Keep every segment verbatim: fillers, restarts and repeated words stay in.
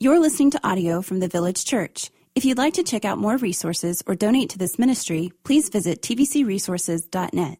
You're listening to audio from the Village Church. If you'd like to check out more resources or donate to this ministry, please visit t v c resources dot net.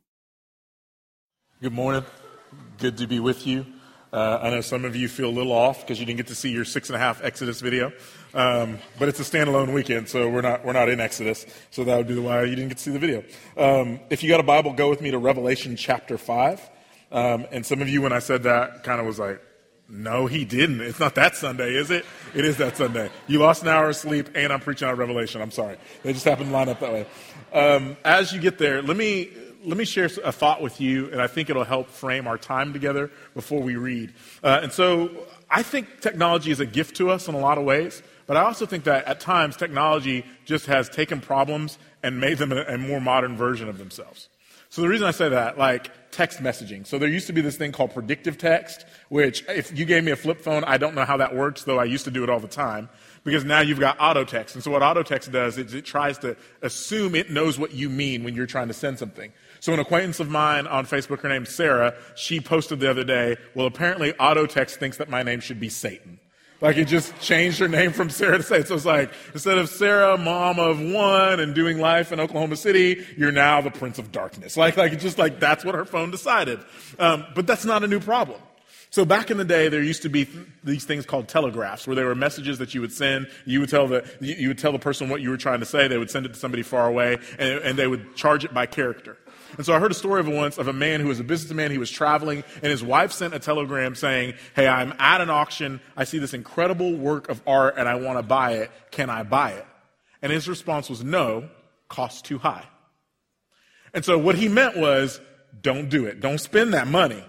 Good morning. Good to be with you. Uh, I know some of you feel a little off because you didn't get to see your six and a half Exodus video, um, but it's a standalone weekend, so we're not we're not in Exodus, so that would be why you didn't get to see the video. Um, if you got a Bible, go with me to Revelation chapter five. Um, and some of you, when I said that, kind of was like, no, he didn't. It's not that Sunday, is it? It is that Sunday. You lost an hour of sleep, and I'm preaching out Revelation. I'm sorry. They just happened to line up that way. Um, as you get there, let me let me share a thought with you, and I think it'll help frame our time together before we read. Uh, and so I think technology is a gift to us in a lot of ways, but I also think that at times technology just has taken problems and made them a, a more modern version of themselves. So the reason I say that, like text messaging. So there used to be this thing called predictive text, which if you gave me a flip phone, I don't know how that works, though I used to do it all the time, because now you've got auto text. And so what auto text does is it tries to assume it knows what you mean when you're trying to send something. So an acquaintance of mine on Facebook, her name's Sarah, she posted the other day, well, apparently auto text thinks that my name should be Satan. Like it just changed her name from Sarah to Satan. So it's like, instead of Sarah, mom of one and doing life in Oklahoma City, you're now the Prince of Darkness. Like, like it's just like, that's what her phone decided. Um, but that's not a new problem. So back in the day, there used to be th- these things called telegraphs, where there were messages that you would send. You would tell the, you, you would tell the person what you were trying to say. They would send it to somebody far away, and, and they would charge it by character. And so I heard a story of once of a man who was a businessman. He was traveling, and his wife sent a telegram saying, hey, I'm at an auction. I see this incredible work of art, and I want to buy it. Can I buy it? And his response was, no, costs too high. And so what he meant was, don't do it. Don't spend that money.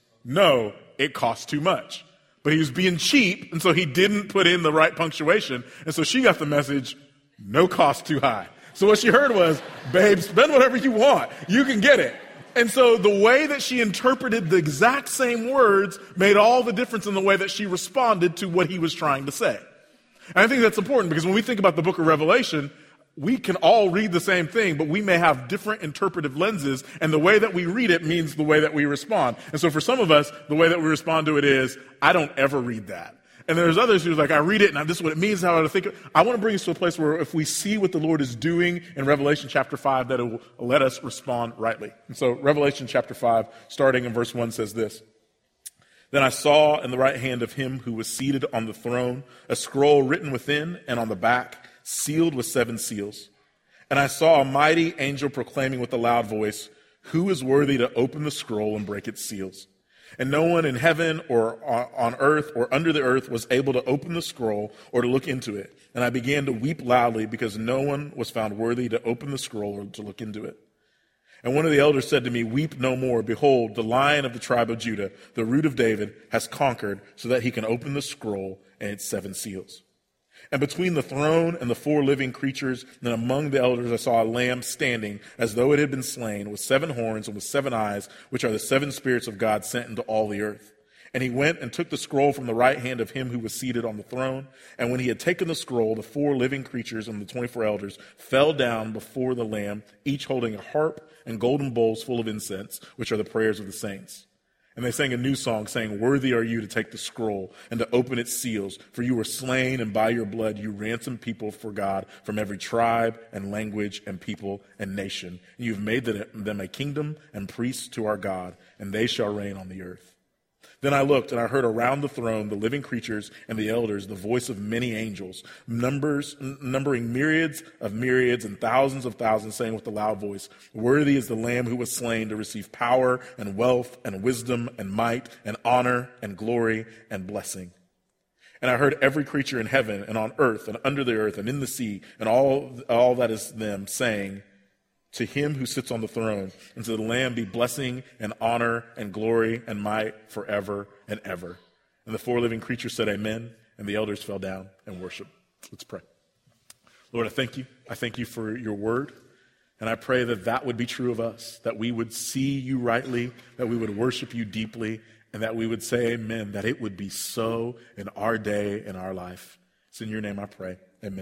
No, it costs too much. But he was being cheap, and so he didn't put in the right punctuation. And so she got the message, no, cost too high. So what she heard was, babe, spend whatever you want. You can get it. And so the way that she interpreted the exact same words made all the difference in the way that she responded to what he was trying to say. And I think that's important because when we think about the book of Revelation, we can all read the same thing, but we may have different interpretive lenses, and the way that we read it means the way that we respond. And so for some of us, the way that we respond to it is, I don't ever read that. And there's others who's like, I read it, and this is what it means, how I think it. I want to bring us to a place where if we see what the Lord is doing in Revelation chapter five, that it will let us respond rightly. And so Revelation chapter five, starting in verse one, says this. Then I saw in the right hand of him who was seated on the throne a scroll written within and on the back, sealed with seven seals. And I saw a mighty angel proclaiming with a loud voice, who is worthy to open the scroll and break its seals? And no one in heaven or on earth or under the earth was able to open the scroll or to look into it. And I began to weep loudly because no one was found worthy to open the scroll or to look into it. And one of the elders said to me, weep no more. Behold, the Lion of the tribe of Judah, the Root of David, has conquered so that he can open the scroll and its seven seals. And between the throne and the four living creatures and among the elders I saw a lamb standing as though it had been slain with seven horns and with seven eyes, which are the seven spirits of God sent into all the earth. And he went and took the scroll from the right hand of him who was seated on the throne. And when he had taken the scroll, the four living creatures and the twenty-four elders fell down before the Lamb, each holding a harp and golden bowls full of incense, which are the prayers of the saints. And they sang a new song, saying, worthy are you to take the scroll and to open its seals, for you were slain, and by your blood you ransomed people for God from every tribe and language and people and nation. And you have made them a kingdom and priests to our God, and they shall reign on the earth. Then I looked, and I heard around the throne the living creatures and the elders the voice of many angels, numbers, numbering myriads of myriads and thousands of thousands, saying with a loud voice, worthy is the Lamb who was slain to receive power and wealth and wisdom and might and honor and glory and blessing. And I heard every creature in heaven and on earth and under the earth and in the sea and all, all that is them saying, to him who sits on the throne and to the Lamb be blessing and honor and glory and might forever and ever. And the four living creatures said amen, and the elders fell down and worshiped. Let's pray. Lord, I thank you. I thank you for your word. And I pray that that would be true of us, that we would see you rightly, that we would worship you deeply, and that we would say amen, that it would be so in our day, in our life. It's in your name I pray. Amen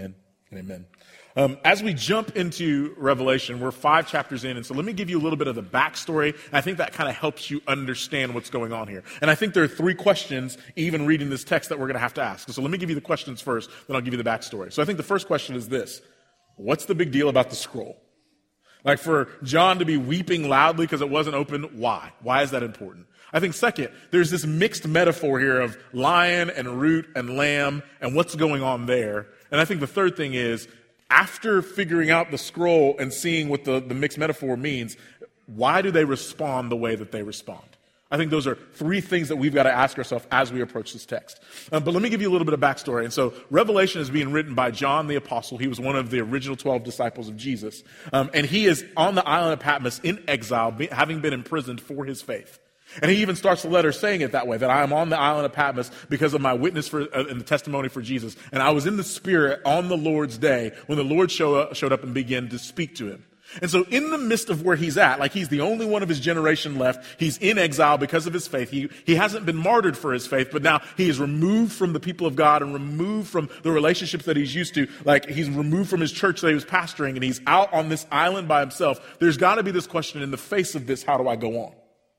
Amen. Um, as we jump into Revelation, we're five chapters in, and so let me give you a little bit of the backstory. I think that kind of helps you understand what's going on here. And I think there are three questions, even reading this text, that we're going to have to ask. So let me give you the questions first, then I'll give you the backstory. So I think the first question is this: what's the big deal about the scroll? Like, for John to be weeping loudly because it wasn't open, why? Why is that important? I think second, there's this mixed metaphor here of lion and root and lamb and what's going on there. And I think the third thing is, after figuring out the scroll and seeing what the, the mixed metaphor means, why do they respond the way that they respond? I think those are three things that we've got to ask ourselves as we approach this text. Um, but let me give you a little bit of backstory. And so Revelation is being written by John the Apostle. He was one of the original twelve disciples of Jesus. Um, and he is on the island of Patmos in exile, be, having been imprisoned for his faith. And he even starts the letter saying it that way, that I am on the island of Patmos because of my witness for, uh, and the testimony for Jesus. And I was in the Spirit on the Lord's day when the Lord show up, showed up and began to speak to him. And so in the midst of where he's at, like he's the only one of his generation left, he's in exile because of his faith. He, he hasn't been martyred for his faith, but now he is removed from the people of God and removed from the relationships that he's used to. Like, he's removed from his church that he was pastoring, and he's out on this island by himself. There's got to be this question: in the face of this, how do I go on?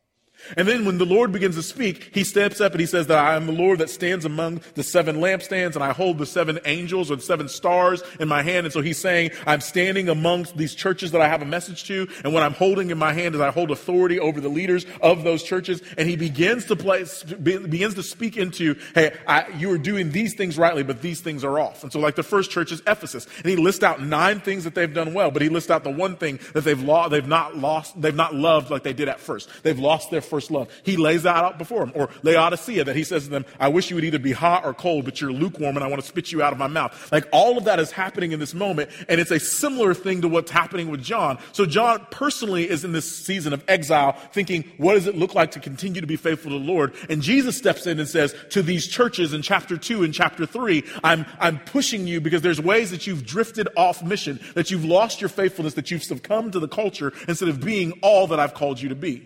And then when the Lord begins to speak, he steps up and he says that I am the Lord that stands among the seven lampstands, and I hold the seven angels or the seven stars in my hand. And so he's saying, I'm standing amongst these churches that I have a message to, and what I'm holding in my hand is I hold authority over the leaders of those churches. And he begins to play, begins to speak into, hey, I, you are doing these things rightly, but these things are off. And so, like, the first church is Ephesus, and he lists out nine things that they've done well, but he lists out the one thing that they've lost, they've not lost, they've not loved like they did at first. They've lost their first love. He lays that out before them. Or Laodicea, that he says to them, I wish you would either be hot or cold, but you're lukewarm and I want to spit you out of my mouth. Like, all of that is happening in this moment, and it's a similar thing to what's happening with John. So John personally is in this season of exile, thinking, what does it look like to continue to be faithful to the Lord? And Jesus steps in and says to these churches in chapter two and chapter three, I'm, I'm pushing you because there's ways that you've drifted off mission, that you've lost your faithfulness, that you've succumbed to the culture instead of being all that I've called you to be.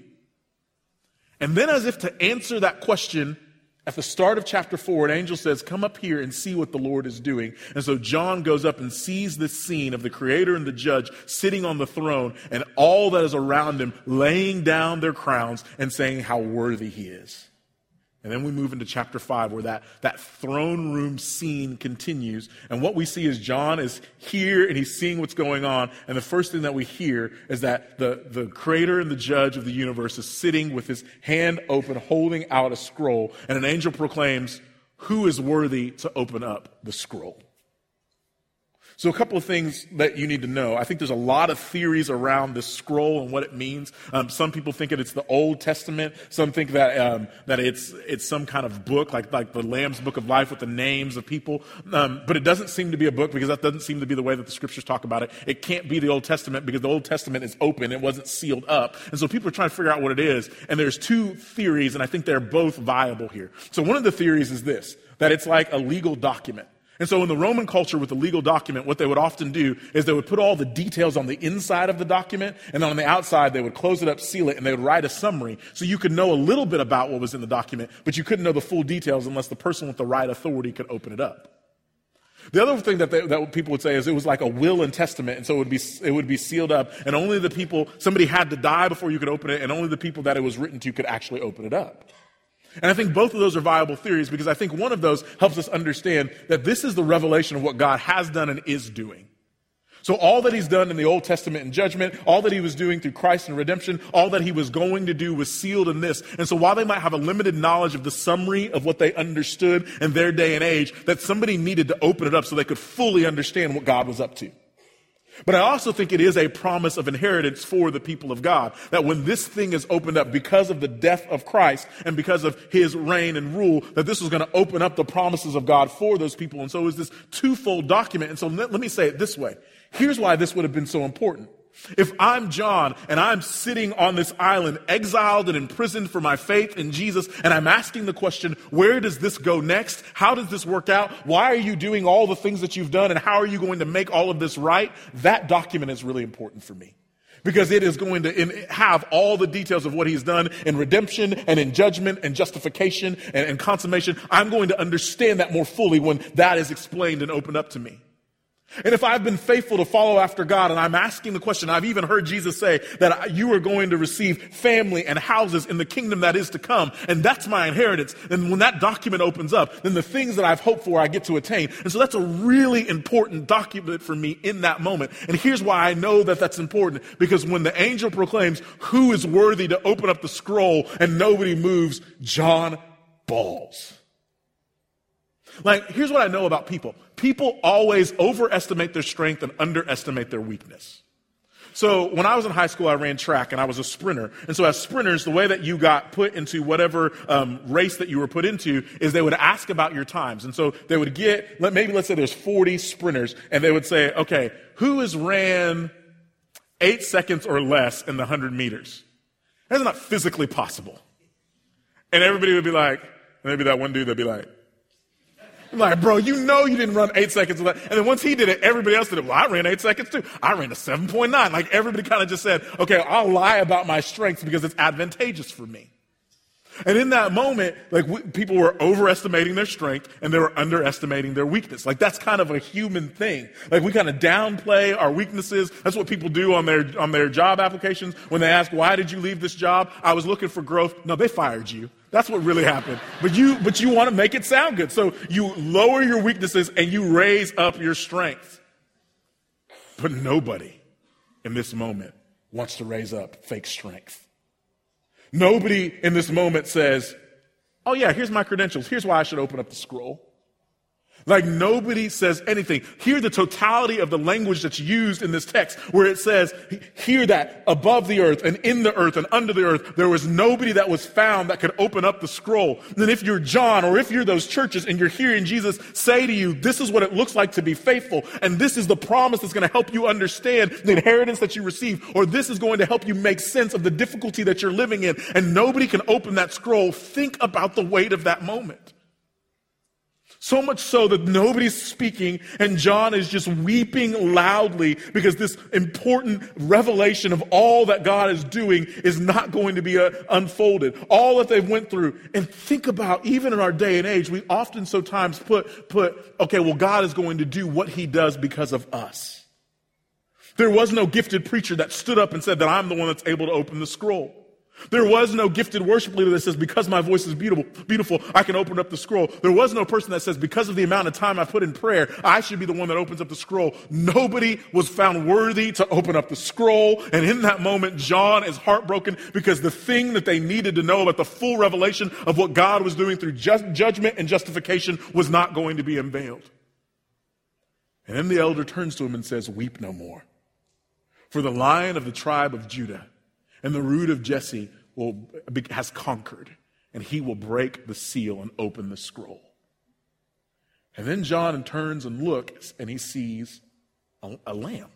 And then, as if to answer that question, at the start of chapter four, an angel says, come up here and see what the Lord is doing. And so John goes up and sees this scene of the Creator and the Judge sitting on the throne, and all that is around him laying down their crowns and saying how worthy he is. And then we move into chapter five, where that, that throne room scene continues. And what we see is John is here and he's seeing what's going on. And the first thing that we hear is that the, the Creator and the Judge of the universe is sitting with his hand open, holding out a scroll. And an angel proclaims, who is worthy to open up the scroll? So a couple of things that you need to know. I think there's a lot of theories around this scroll and what it means. Um, some people think that it's the Old Testament. Some think that um, that it's it's some kind of book, like like the Lamb's Book of Life with the names of people. Um, but it doesn't seem to be a book, because that doesn't seem to be the way that the Scriptures talk about it. It can't be the Old Testament, because the Old Testament is open. It wasn't sealed up. And so people are trying to figure out what it is. And there's two theories, and I think they're both viable here. So one of the theories is this, that it's like a legal document. And so in the Roman culture with the legal document, what they would often do is they would put all the details on the inside of the document, and then on the outside they would close it up, seal it, and they would write a summary so you could know a little bit about what was in the document, but you couldn't know the full details unless the person with the right authority could open it up. The other thing that, they, that people would say is it was like a will and testament, and so it would be it would be sealed up, and only the people, somebody had to die before you could open it, and only the people that it was written to could actually open it up. And I think both of those are viable theories, because I think one of those helps us understand that this is the revelation of what God has done and is doing. So all that he's done in the Old Testament in judgment, all that he was doing through Christ and redemption, all that he was going to do was sealed in this. And so while they might have a limited knowledge of the summary of what they understood in their day and age, that somebody needed to open it up so they could fully understand what God was up to. But I also think it is a promise of inheritance for the people of God, that when this thing is opened up because of the death of Christ and because of his reign and rule, that this was going to open up the promises of God for those people. And so it was this twofold document. And so let, let me say it this way. Here's why this would have been so important. If I'm John and I'm sitting on this island, exiled and imprisoned for my faith in Jesus, and I'm asking the question, where does this go next? How does this work out? Why are you doing all the things that you've done, and how are you going to make all of this right? That document is really important for me, because it is going to in, have all the details of what he's done in redemption and in judgment and justification and, and consummation. I'm going to understand that more fully when that is explained and opened up to me. And if I've been faithful to follow after God, and I'm asking the question, I've even heard Jesus say that you are going to receive family and houses in the kingdom that is to come, and that's my inheritance. And when that document opens up, then the things that I've hoped for, I get to attain. And so that's a really important document for me in that moment. And here's why I know that that's important, because when the angel proclaims who is worthy to open up the scroll and nobody moves, John bawls. Like, here's what I know about people. People always overestimate their strength and underestimate their weakness. So when I was in high school, I ran track and I was a sprinter. And so as sprinters, the way that you got put into whatever um, race that you were put into is they would ask about your times. And so they would get, maybe let's say there's forty sprinters, and they would say, okay, who has ran eight seconds or less in the one hundred meters? That's not physically possible. And everybody would be like, maybe that one dude that'd be like, I'm like, bro, you know you didn't run eight seconds. And then once he did it, everybody else did it. Well, I ran eight seconds too. I ran a seven point nine. Like, everybody kind of just said, okay, I'll lie about my strengths because it's advantageous for me. And in that moment, like, we, people were overestimating their strength and they were underestimating their weakness. Like, that's kind of a human thing. Like, we kind of downplay our weaknesses. That's what people do on their on their job applications. When they ask, why did you leave this job? I was looking for growth. No, they fired you. That's what really happened. But you, but you want to make it sound good. So you lower your weaknesses and you raise up your strength. But nobody in this moment wants to raise up fake strength. Nobody in this moment says, oh yeah, here's my credentials. Here's why I should open up the scroll. Like, nobody says anything. Hear the totality of the language that's used in this text, where it says, hear that above the earth and in the earth and under the earth, there was nobody that was found that could open up the scroll. And then if you're John, or if you're those churches and you're hearing Jesus say to you, this is what it looks like to be faithful, and this is the promise that's going to help you understand the inheritance that you receive, or this is going to help you make sense of the difficulty that you're living in, and nobody can open that scroll, think about the weight of that moment. So much so that nobody's speaking and John is just weeping loudly because this important revelation of all that God is doing is not going to be uh, unfolded. All that they've went through. And think about, even in our day and age, we often sometimes put, put, okay, well, God is going to do what he does because of us. There was no gifted preacher that stood up and said that I'm the one that's able to open the scroll. There was no gifted worship leader that says, because my voice is beautiful, beautiful, I can open up the scroll. There was no person that says, because of the amount of time I put in prayer, I should be the one that opens up the scroll. Nobody was found worthy to open up the scroll. And in that moment, John is heartbroken because the thing that they needed to know about the full revelation of what God was doing through just judgment and justification was not going to be unveiled. And then the elder turns to him and says, weep no more. For the Lion of the tribe of Judah and the root of Jesse will, has conquered, and he will break the seal and open the scroll. And then John turns and looks, and he sees a, a lamb.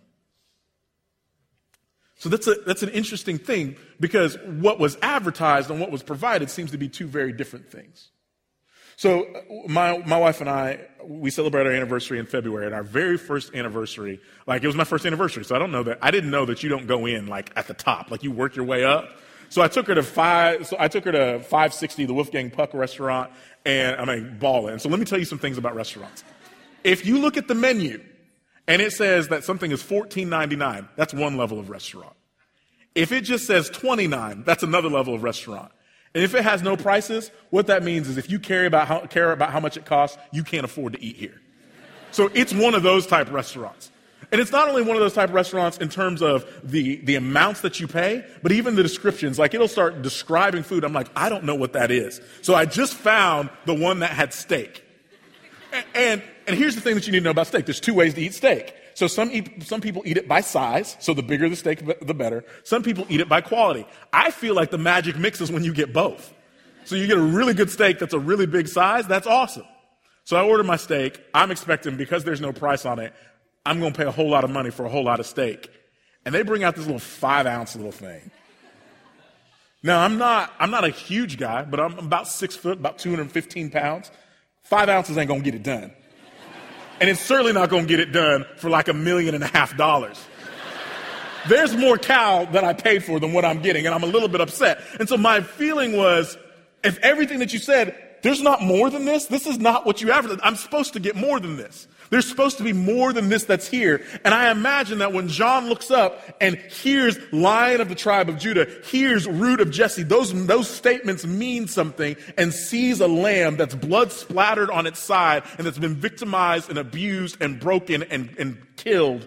So that's a, that's an interesting thing, because what was advertised and what was provided seems to be two very different things. So my my wife and I, we celebrate our anniversary in February, and our very first anniversary, like, it was my first anniversary, so I don't know that, I didn't know that you don't go in, like, at the top, like, you work your way up. So I took her to five, so I took her to five sixty, the Wolfgang Puck restaurant, and I mean, ballin'. So let me tell you some things about restaurants. If you look at the menu, and it says that something is fourteen ninety-nine, that's one level of restaurant. If it just says twenty-nine, that's another level of restaurant. And if it has no prices, what that means is if you care about how, care about how much it costs, you can't afford to eat here. So it's one of those type restaurants. And it's not only one of those type of restaurants in terms of the, the amounts that you pay, but even the descriptions. Like, it'll start describing food. I'm like, I don't know what that is. So I just found the one that had steak. And, and, and here's the thing that you need to know about steak. There's two ways to eat steak. So some eat, some people eat it by size, so the bigger the steak, the better. Some people eat it by quality. I feel like the magic mix is when you get both. So you get a really good steak that's a really big size, that's awesome. So I order my steak. I'm expecting, because there's no price on it, I'm going to pay a whole lot of money for a whole lot of steak. And they bring out this little five-ounce little thing. Now, I'm not I'm not a huge guy, but I'm about six foot, about two hundred fifteen pounds. Five ounces ain't going to get it done. And it's certainly not going to get it done for like a million and a half dollars. There's more cow that I paid for than what I'm getting, and I'm a little bit upset. And so my feeling was, if everything that you said there's not more than this. This is not what you advertise. I'm supposed to get more than this. There's supposed to be more than this that's here. And I imagine that when John looks up and hears Lion of the tribe of Judah, hears Root of Jesse, those, those statements mean something, and sees a lamb that's blood splattered on its side and that's been victimized and abused and broken and, and killed,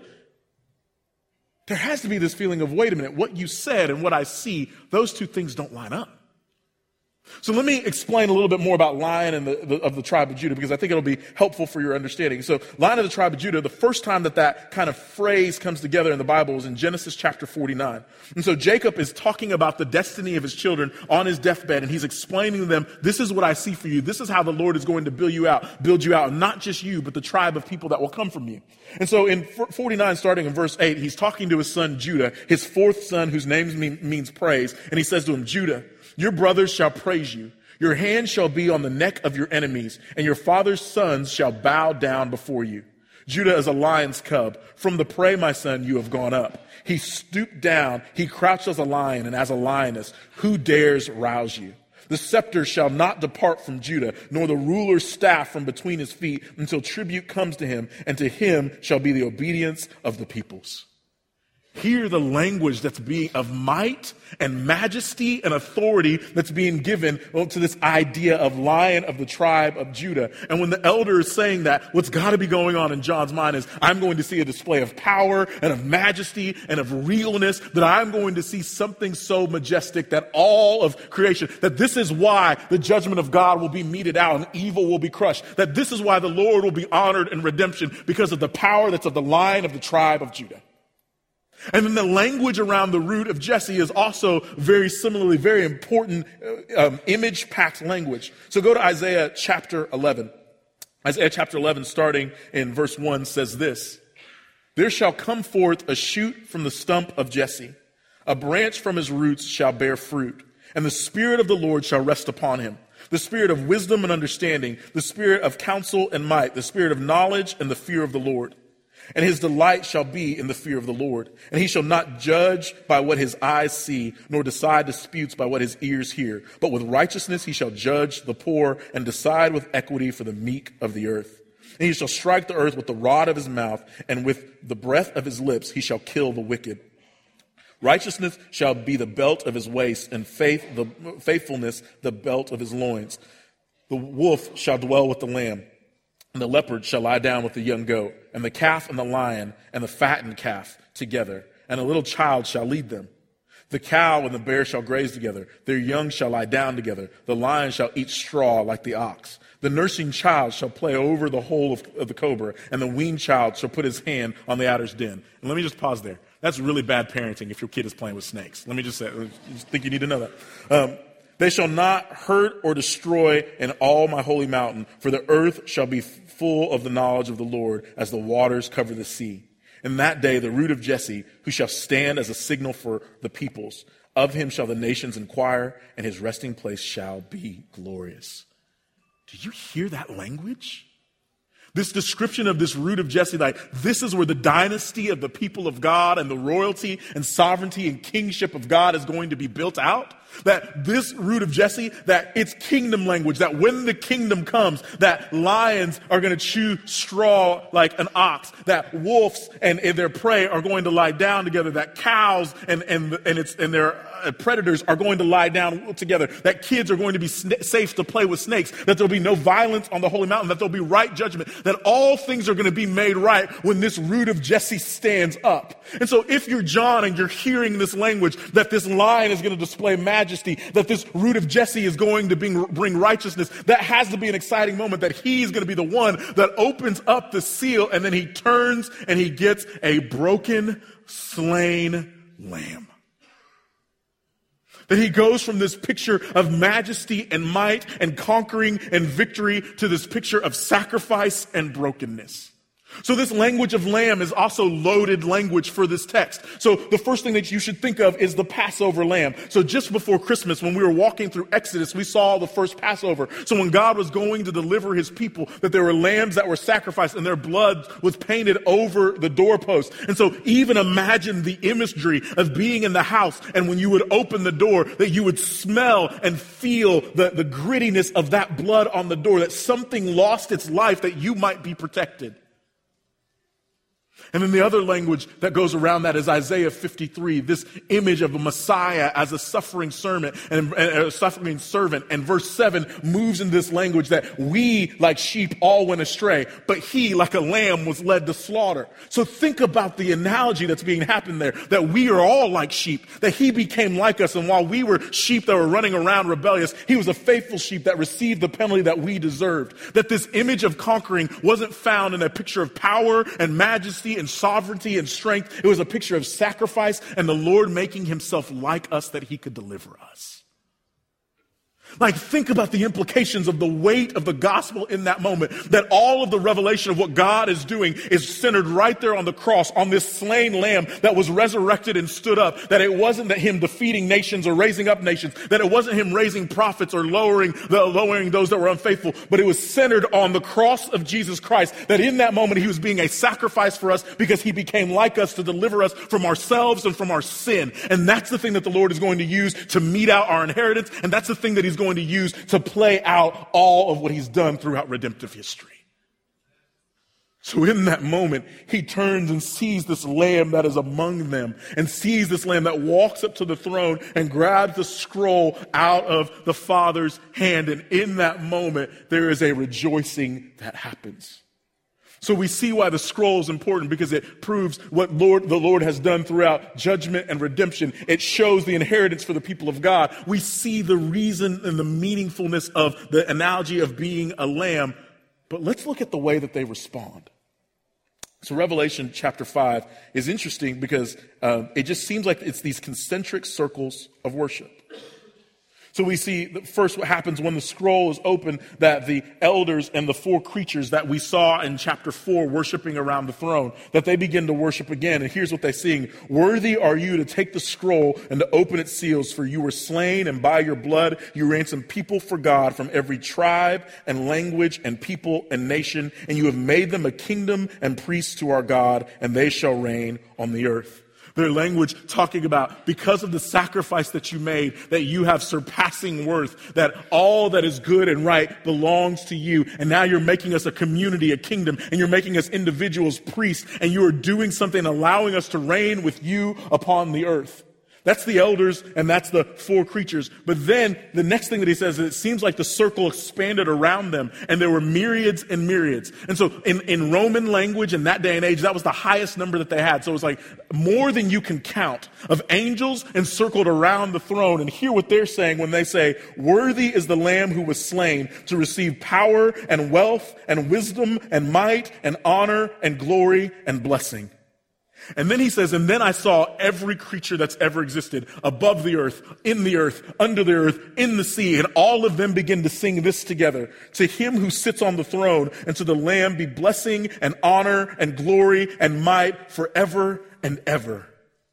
there has to be this feeling of, wait a minute, what you said and what I see, those two things don't line up. So let me explain a little bit more about Lion and the, the, of the tribe of Judah, because I think it'll be helpful for your understanding. So Lion of the tribe of Judah, the first time that that kind of phrase comes together in the Bible is in Genesis chapter forty-nine. And so Jacob is talking about the destiny of his children on his deathbed, and he's explaining to them, this is what I see for you. This is how the Lord is going to build you out, build you out, not just you, but the tribe of people that will come from you. And so in forty-nine, starting in verse eight, he's talking to his son Judah, his fourth son, whose name mean, means praise. And he says to him, Judah, your brothers shall praise you. Your hand shall be on the neck of your enemies, and your father's sons shall bow down before you. Judah is a lion's cub. From the prey, my son, you have gone up. He stooped down. He crouched as a lion and as a lioness. Who dares rouse you? The scepter shall not depart from Judah, nor the ruler's staff from between his feet, until tribute comes to him, and to him shall be the obedience of the peoples. Hear the language that's being of might and majesty and authority that's being given well, to this idea of Lion of the tribe of Judah. And when the elder is saying that, what's got to be going on in John's mind is, I'm going to see a display of power and of majesty and of realness, that I'm going to see something so majestic that all of creation, that this is why the judgment of God will be meted out and evil will be crushed, that this is why the Lord will be honored in redemption, because of the power that's of the Lion of the tribe of Judah. And then the language around the Root of Jesse is also very similarly, very important um, image-packed language. So go to Isaiah chapter eleven. Isaiah chapter eleven, starting in verse one, says this: There shall come forth a shoot from the stump of Jesse. A branch from his roots shall bear fruit. And the Spirit of the Lord shall rest upon him. The Spirit of wisdom and understanding, the Spirit of counsel and might, the Spirit of knowledge and the fear of the Lord. And his delight shall be in the fear of the Lord. And he shall not judge by what his eyes see, nor decide disputes by what his ears hear. But with righteousness he shall judge the poor, and decide with equity for the meek of the earth. And he shall strike the earth with the rod of his mouth, and with the breath of his lips he shall kill the wicked. Righteousness shall be the belt of his waist, and faith, the faithfulness the belt of his loins. The wolf shall dwell with the lamb. And the leopard shall lie down with the young goat, and the calf and the lion and the fattened calf together, and a little child shall lead them. The cow and the bear shall graze together. Their young shall lie down together. The lion shall eat straw like the ox. The nursing child shall play over the hole of, of the cobra, and the weaned child shall put his hand on the adder's den. And let me just pause there. That's really bad parenting if your kid is playing with snakes. Let me just say, I just think you need to know that. Um, They shall not hurt or destroy in all my holy mountain, for the earth shall be full of the knowledge of the Lord as the waters cover the sea. In that day, the Root of Jesse, who shall stand as a signal for the peoples, of him shall the nations inquire, and his resting place shall be glorious. Do you hear that language? This description of this Root of Jesse, like this is where the dynasty of the people of God and the royalty and sovereignty and kingship of God is going to be built out. That this Root of Jesse, that it's kingdom language, that when the kingdom comes, that lions are going to chew straw like an ox, that wolves and, and their prey are going to lie down together, that cows and, and, and, it's, and their predators are going to lie down together, that kids are going to be sn- safe to play with snakes, that there'll be no violence on the holy mountain, that there'll be right judgment, that all things are going to be made right when this Root of Jesse stands up. And so if you're John and you're hearing this language, that this lion is going to display majesty, that this Root of Jesse is going to bring, bring righteousness, that has to be an exciting moment, that he's going to be the one that opens up the seal, and then he turns and he gets a broken, slain lamb. That he goes from this picture of majesty and might and conquering and victory to this picture of sacrifice and brokenness. So this language of lamb is also loaded language for this text. So the first thing that you should think of is the Passover lamb. So just before Christmas, when we were walking through Exodus, we saw the first Passover. So when God was going to deliver his people, that there were lambs that were sacrificed and their blood was painted over the doorpost. And so even imagine the imagery of being in the house, and when you would open the door, that you would smell and feel the, the grittiness of that blood on the door, that something lost its life that you might be protected. And then the other language that goes around that is Isaiah fifty-three, this image of a Messiah as a suffering servant and a suffering servant. And verse seven moves in this language that we, like sheep, all went astray, but he, like a lamb, was led to slaughter. So think about the analogy that's being happened there, that we are all like sheep, that he became like us. And while we were sheep that were running around rebellious, he was a faithful sheep that received the penalty that we deserved. That this image of conquering wasn't found in a picture of power and majesty and sovereignty and strength. It was a picture of sacrifice and the Lord making himself like us that he could deliver us. Like, think about the implications of the weight of the gospel in that moment, that all of the revelation of what God is doing is centered right there on the cross, on this slain lamb that was resurrected and stood up, that it wasn't that him defeating nations or raising up nations, that it wasn't him raising prophets or lowering the lowering those that were unfaithful, but it was centered on the cross of Jesus Christ, that in that moment he was being a sacrifice for us because he became like us to deliver us from ourselves and from our sin. And that's the thing that the Lord is going to use to mete out our inheritance, and that's the thing that he's going to use to play out all of what he's done throughout redemptive history. So in that moment, he turns and sees this lamb that is among them, and sees this lamb that walks up to the throne and grabs the scroll out of the Father's hand. And in that moment, there is a rejoicing that happens. So we see why the scroll is important, because it proves what Lord, the Lord has done throughout judgment and redemption. It shows the inheritance for the people of God. We see the reason and the meaningfulness of the analogy of being a lamb. But let's look at the way that they respond. So Revelation chapter five is interesting because uh, it just seems like it's these concentric circles of worship. So we see first what happens when the scroll is open, that the elders and the four creatures that we saw in chapter four worshiping around the throne, that they begin to worship again. And here's what they sing. Worthy are you to take the scroll and to open its seals, for you were slain, and by your blood you ransomed people for God from every tribe and language and people and nation. And you have made them a kingdom and priests to our God, and they shall reign on the earth. Their language talking about, because of the sacrifice that you made, that you have surpassing worth, that all that is good and right belongs to you. And now you're making us a community, a kingdom, and you're making us individuals, priests, and you are doing something, allowing us to reign with you upon the earth. That's the elders and that's the four creatures. But then the next thing that he says is it seems like the circle expanded around them and there were myriads and myriads. And so in, in Roman language in that day and age, that was the highest number that they had. So it was like more than you can count of angels encircled around the throne. And hear what they're saying when they say, worthy is the Lamb who was slain to receive power and wealth and wisdom and might and honor and glory and blessing. And then he says, and then I saw every creature that's ever existed above the earth, in the earth, under the earth, in the sea, and all of them begin to sing this together. To him who sits on the throne and to the Lamb be blessing and honor and glory and might forever and ever.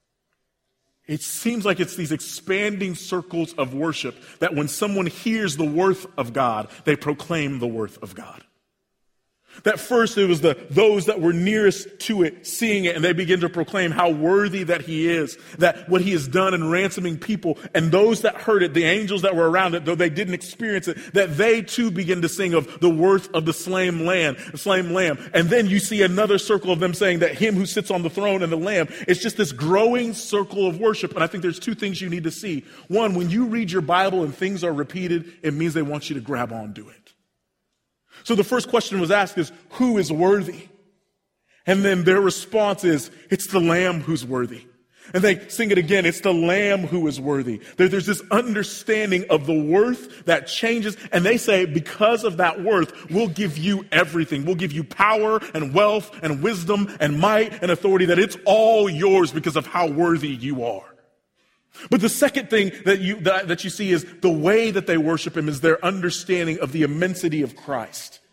It seems like it's these expanding circles of worship that when someone hears the worth of God, they proclaim the worth of God. That first it was the those that were nearest to it seeing it, and they begin to proclaim how worthy that he is, that what he has done in ransoming people, and those that heard it, the angels that were around it, though they didn't experience it, that they too begin to sing of the worth of the slain lamb, the slain lamb. And then you see another circle of them saying that him who sits on the throne and the lamb. It's just this growing circle of worship. And I think there's two things you need to see. One, when you read your Bible and things are repeated, it means they want you to grab onto it. So the first question was asked is, who is worthy? And then their response is, it's the Lamb who's worthy. And they sing it again, it's the Lamb who is worthy. There, there's this understanding of the worth that changes. And they say, because of that worth, we'll give you everything. We'll give you power and wealth and wisdom and might and authority, that it's all yours because of how worthy you are. But the second thing that you that, that you see is the way that they worship him is their understanding of the immensity of Christ.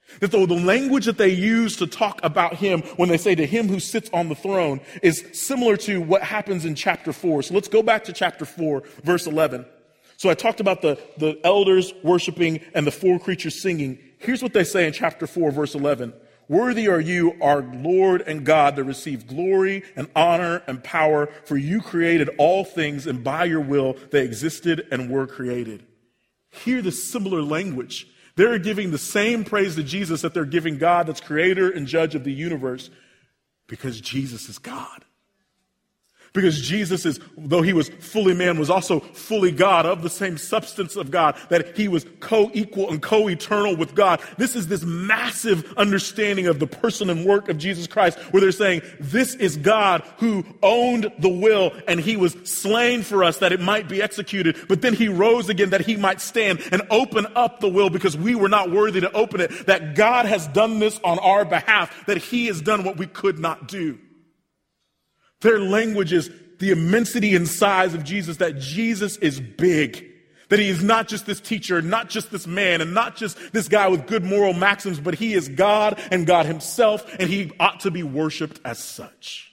That the, the language that they use to talk about him when they say to him who sits on the throne is similar to what happens in chapter four. So let's go back to chapter four, verse eleven. So I talked about the, the elders worshiping and the four creatures singing. Here's what they say in chapter four, verse eleven. Worthy are you, our Lord and God, to receive glory and honor and power, for you created all things, and by your will they existed and were created. Hear the similar language. They're giving the same praise to Jesus that they're giving God, that's creator and judge of the universe, because Jesus is God. Because Jesus is, though he was fully man, was also fully God, of the same substance of God, that he was co-equal and co-eternal with God. This is this massive understanding of the person and work of Jesus Christ, where they're saying, this is God who owned the will, and he was slain for us that it might be executed, but then he rose again that he might stand and open up the will because we were not worthy to open it, that God has done this on our behalf, that he has done what we could not do. Their language is the immensity and size of Jesus, that Jesus is big, that he is not just this teacher, not just this man, and not just this guy with good moral maxims, but he is God and God himself, and he ought to be worshiped as such.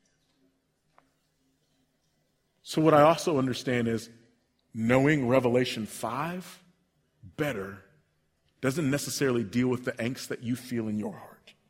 So what I also understand is knowing Revelation five better doesn't necessarily deal with the angst that you feel in your heart.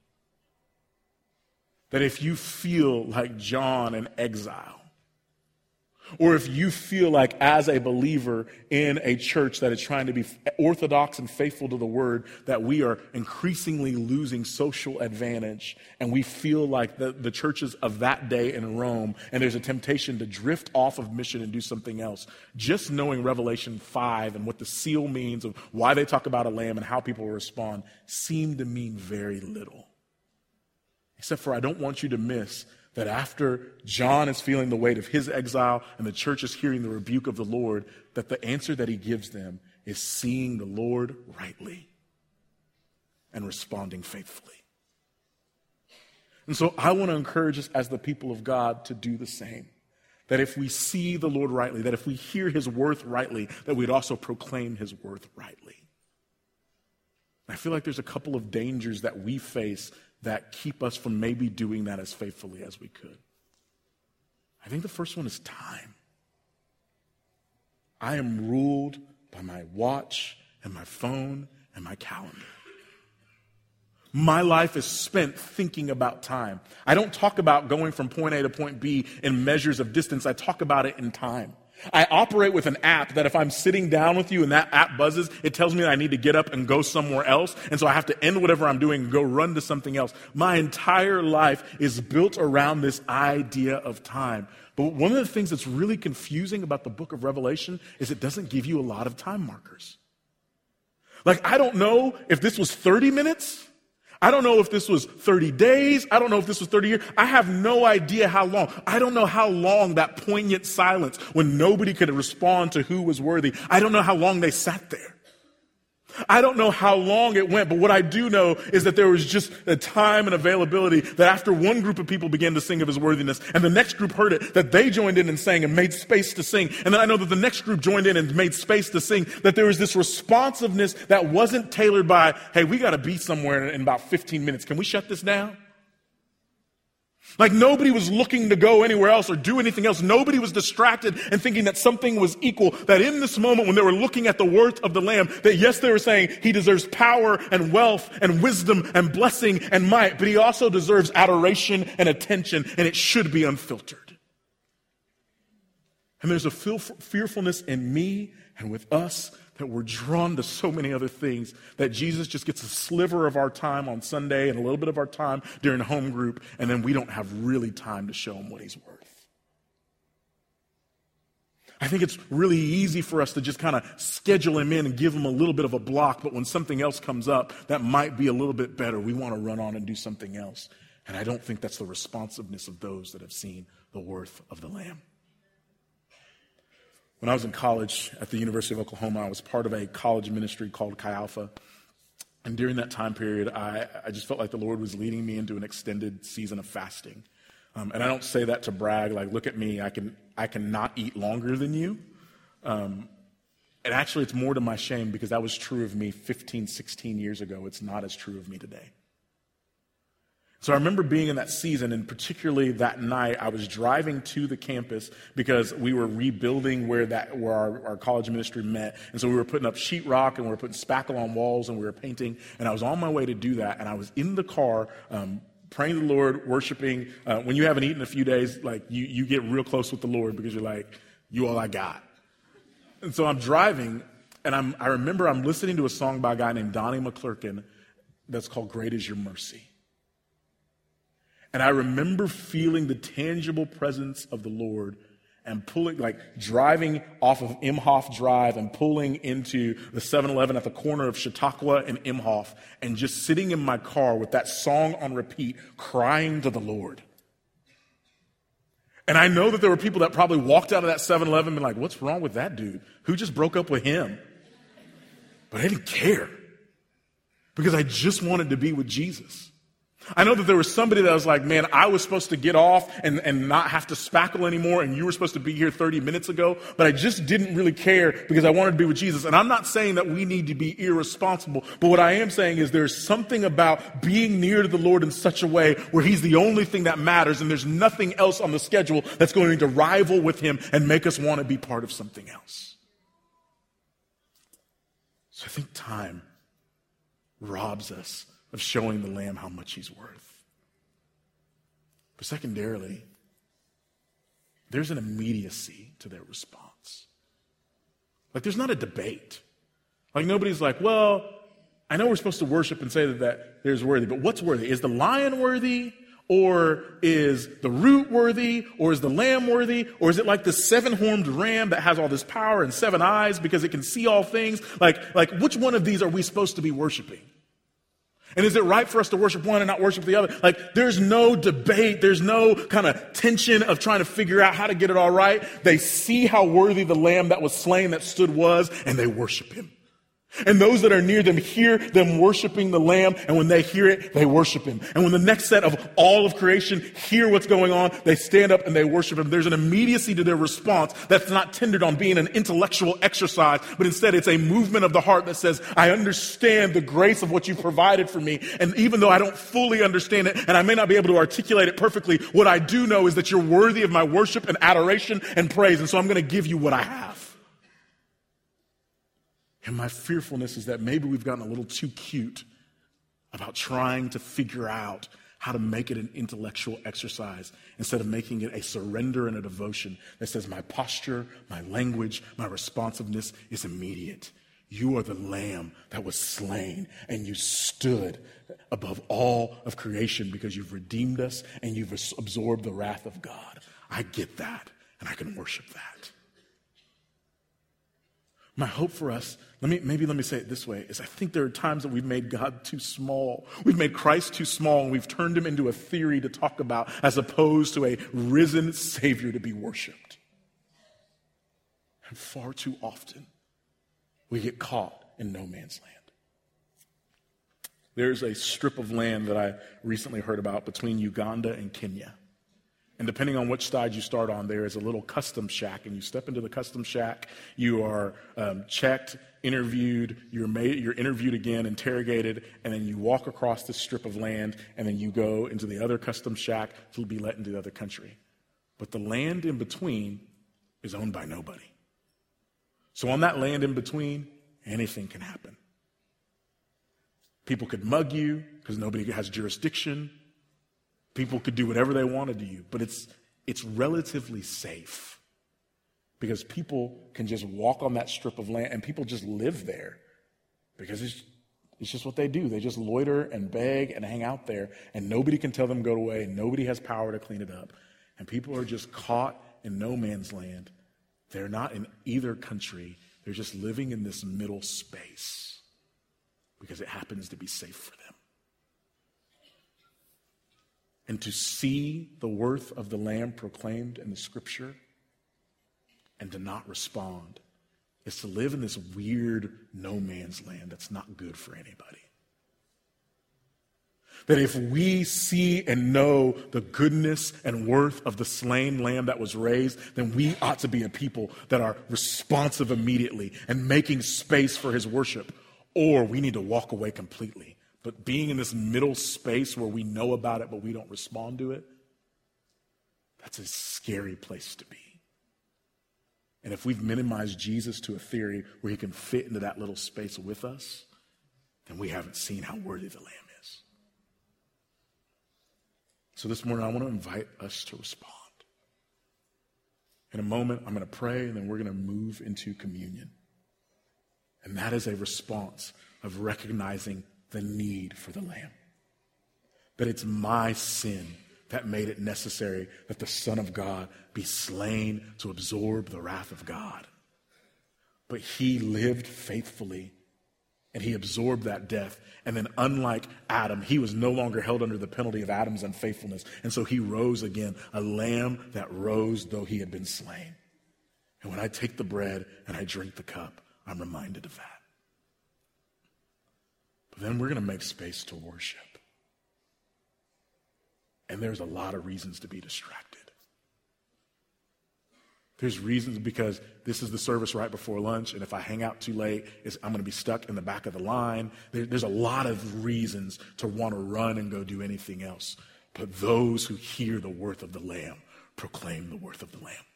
That if you feel like John in exile, or if you feel like as a believer in a church that is trying to be orthodox and faithful to the word, that we are increasingly losing social advantage, and we feel like the, the churches of that day in Rome, and there's a temptation to drift off of mission and do something else, just knowing Revelation five and what the seal means, of why they talk about a lamb and how people respond, seem to mean very little. Except for I don't want you to miss that after John is feeling the weight of his exile and the church is hearing the rebuke of the Lord, that the answer that he gives them is seeing the Lord rightly and responding faithfully. And so I want to encourage us as the people of God to do the same. That if we see the Lord rightly, that if we hear his worth rightly, that we'd also proclaim his worth rightly. I feel like there's a couple of dangers that we face that keep us from maybe doing that as faithfully as we could. I think the first one is time. I am ruled by my watch and my phone and my calendar. My life is spent thinking about time. I don't talk about going from point A to point B in measures of distance. I talk about it in time. I operate with an app that if I'm sitting down with you and that app buzzes, it tells me that I need to get up and go somewhere else. And so I have to end whatever I'm doing and go run to something else. My entire life is built around this idea of time. But one of the things that's really confusing about the book of Revelation is it doesn't give you a lot of time markers. Like, I don't know if this was thirty minutes. I don't know if this was thirty days. I don't know if this was thirty years. I have no idea how long. I don't know how long that poignant silence when nobody could respond to who was worthy. I don't know how long they sat there. I don't know how long it went, but what I do know is that there was just a time and availability that after one group of people began to sing of his worthiness, and the next group heard it, that they joined in and sang and made space to sing. And then I know that the next group joined in and made space to sing, that there was this responsiveness that wasn't tailored by, hey, we got to be somewhere in about fifteen minutes. Can we shut this down? Like nobody was looking to go anywhere else or do anything else. Nobody was distracted and thinking that something was equal. That in this moment when they were looking at the worth of the Lamb, that yes, they were saying he deserves power and wealth and wisdom and blessing and might, but he also deserves adoration and attention, and it should be unfiltered. And there's a fearfulness in me and with us that we're drawn to so many other things, that Jesus just gets a sliver of our time on Sunday and a little bit of our time during home group, and then we don't have really time to show him what he's worth. I think it's really easy for us to just kind of schedule him in and give him a little bit of a block, but when something else comes up that might be a little bit better, we want to run on and do something else. And I don't think that's the responsiveness of those that have seen the worth of the Lamb. When I was in college at the University of Oklahoma, I was part of a college ministry called Chi Alpha. And during that time period, I, I just felt like the Lord was leading me into an extended season of fasting. Um, and I don't say that to brag, like, look at me, I can I can not eat longer than you. Um, And actually, it's more to my shame because that was true of me fifteen, sixteen years ago. It's not as true of me today. So I remember being in that season, and particularly that night, I was driving to the campus because we were rebuilding where that where our, our college ministry met. And so we were putting up sheetrock, and we were putting spackle on walls, and we were painting. And I was on my way to do that, and I was in the car um, praying to the Lord, worshiping. Uh, when you haven't eaten in a few days, like you, you get real close with the Lord because you're like, you all I got. And so I'm driving, and I'm, I remember I'm listening to a song by a guy named Donnie McClurkin that's called Great Is Your Mercy. And I remember feeling the tangible presence of the Lord and pulling, like driving off of Imhoff Drive and pulling into the seven eleven at the corner of Chautauqua and Imhoff and just sitting in my car with that song on repeat, crying to the Lord. And I know that there were people that probably walked out of that seven eleven and been like, what's wrong with that dude? Who just broke up with him? But I didn't care because I just wanted to be with Jesus. I know that there was somebody that was like, man, I was supposed to get off and, and not have to spackle anymore, and you were supposed to be here thirty minutes ago, but I just didn't really care because I wanted to be with Jesus. And I'm not saying that we need to be irresponsible, but what I am saying is there's something about being near to the Lord in such a way where he's the only thing that matters, and there's nothing else on the schedule that's going to rival with him and make us want to be part of something else. So I think time robs us of showing the Lamb how much he's worth. But secondarily, there's an immediacy to their response. Like there's not a debate. Like nobody's like, well, I know we're supposed to worship and say that, that there's worthy, but what's worthy? Is the lion worthy? Or is the root worthy? Or is the lamb worthy? Or is it like the seven-horned ram that has all this power and seven eyes because it can see all things? Like, like which one of these are we supposed to be worshiping? And is it right for us to worship one and not worship the other? Like, there's no debate. There's no kind of tension of trying to figure out how to get it all right. They see how worthy the lamb that was slain that stood was, and they worship him. And those that are near them hear them worshiping the Lamb, and when they hear it, they worship him. And when the next set of all of creation hear what's going on, they stand up and they worship him. There's an immediacy to their response that's not tendered on being an intellectual exercise, but instead it's a movement of the heart that says, I understand the grace of what you provided for me, and even though I don't fully understand it, and I may not be able to articulate it perfectly, what I do know is that you're worthy of my worship and adoration and praise, and so I'm going to give you what I have. And my fearfulness is that maybe we've gotten a little too cute about trying to figure out how to make it an intellectual exercise instead of making it a surrender and a devotion that says my posture, my language, my responsiveness is immediate. You are the Lamb that was slain, and you stood above all of creation because you've redeemed us and you've absorbed the wrath of God. I get that, and I can worship that. My hope for us, let me maybe let me say it this way, is I think there are times that we've made God too small. We've made Christ too small, and we've turned him into a theory to talk about as opposed to a risen Savior to be worshiped. And far too often, we get caught in no man's land. There's a strip of land that I recently heard about between Uganda and Kenya. And depending on which side you start on, there is a little custom shack. And you step into the custom shack, you are um, checked, interviewed, you're, made, you're interviewed again, interrogated, and then you walk across this strip of land, and then you go into the other custom shack to be let into the other country. But the land in between is owned by nobody. So on that land in between, anything can happen. People could mug you because nobody has jurisdiction. People could do whatever they wanted to you, but it's it's relatively safe because people can just walk on that strip of land and people just live there because it's, it's just what they do. They just loiter and beg and hang out there, and nobody can tell them go away, and nobody has power to clean it up. And people are just caught in no man's land. They're not in either country. They're just living in this middle space because it happens to be safe for them. And to see the worth of the Lamb proclaimed in the Scripture and to not respond is to live in this weird no man's land that's not good for anybody. That if we see and know the goodness and worth of the slain lamb that was raised, then we ought to be a people that are responsive immediately and making space for his worship. Or we need to walk away completely. But being in this middle space where we know about it but we don't respond to it, that's a scary place to be. And if we've minimized Jesus to a theory where he can fit into that little space with us, then we haven't seen how worthy the Lamb is. So this morning, I want to invite us to respond. In a moment, I'm going to pray, and then we're going to move into communion. And that is a response of recognizing the need for the Lamb. That it's my sin that made it necessary that the Son of God be slain to absorb the wrath of God. But he lived faithfully, and he absorbed that death. And then unlike Adam, he was no longer held under the penalty of Adam's unfaithfulness. And so he rose again, a lamb that rose though he had been slain. And when I take the bread and I drink the cup, I'm reminded of that. But then we're going to make space to worship. And there's a lot of reasons to be distracted. There's reasons because this is the service right before lunch, and if I hang out too late, it's, I'm going to be stuck in the back of the line. There, there's a lot of reasons to want to run and go do anything else. But those who hear the worth of the Lamb proclaim the worth of the Lamb.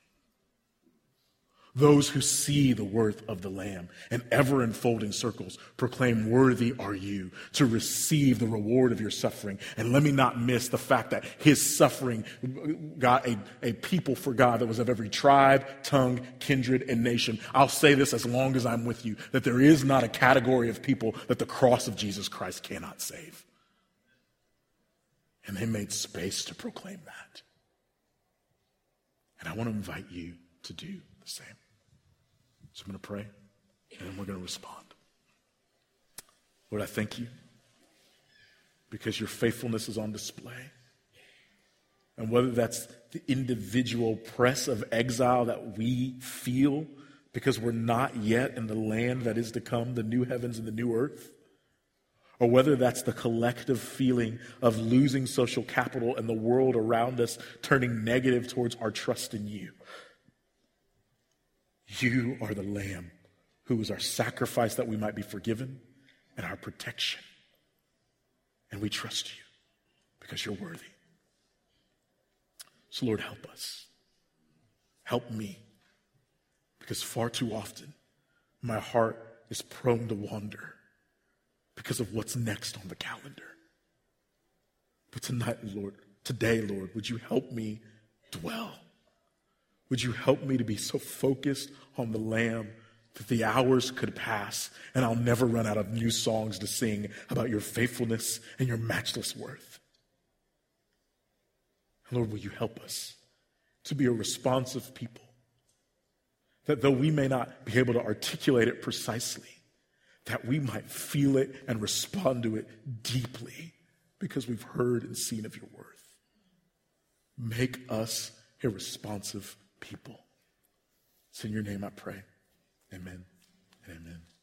Those who see the worth of the Lamb and ever unfolding circles proclaim, worthy are you to receive the reward of your suffering. And let me not miss the fact that his suffering got a, a people for God that was of every tribe, tongue, kindred, and nation. I'll say this as long as I'm with you, that there is not a category of people that the cross of Jesus Christ cannot save. And they made space to proclaim that. And I want to invite you to do the same. So I'm going to pray, and then we're going to respond. Lord, I thank you because your faithfulness is on display. And whether that's the individual press of exile that we feel because we're not yet in the land that is to come, the new heavens and the new earth, or whether that's the collective feeling of losing social capital and the world around us turning negative towards our trust in you. You are the Lamb who was our sacrifice that we might be forgiven and our protection. And we trust you because you're worthy. So Lord, help us. Help me. Because far too often, my heart is prone to wander because of what's next on the calendar. But tonight, Lord, today, Lord, would you help me dwell? Would you help me to be so focused on the Lamb that the hours could pass and I'll never run out of new songs to sing about your faithfulness and your matchless worth? And Lord, will you help us to be a responsive people, that though we may not be able to articulate it precisely, that we might feel it and respond to it deeply because we've heard and seen of your worth. Make us a responsive people. It's in your name I pray. Amen and amen.